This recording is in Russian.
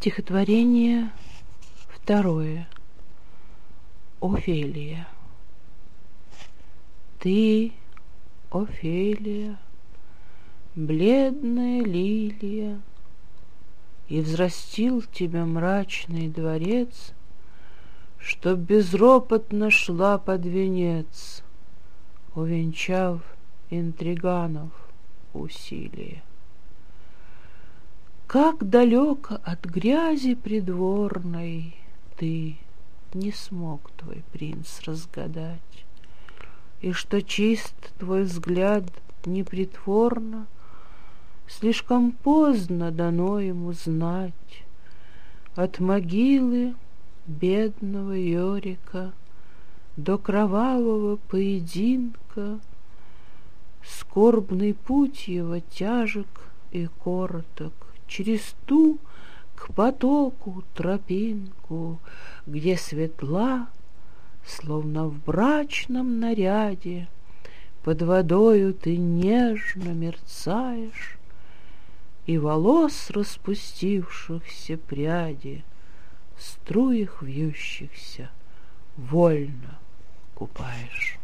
Стихотворение второе. Офелия. Ты, Офелия, бледная лилия, и взрастил тебя мрачный дворец, чтоб безропотно шла под венец, увенчав интриганов усилие. Как далеко от грязи придворной ты не смог твой принц разгадать, и что чист твой взгляд непритворно, слишком поздно дано ему знать. От могилы бедного Йорика до кровавого поединка скорбный путь его тяжек и короток, через ту к потоку тропинку, где светла, словно в брачном наряде, под водою ты нежно мерцаешь, и волос распустившихся пряди в струях вьющихся вольно купаешь.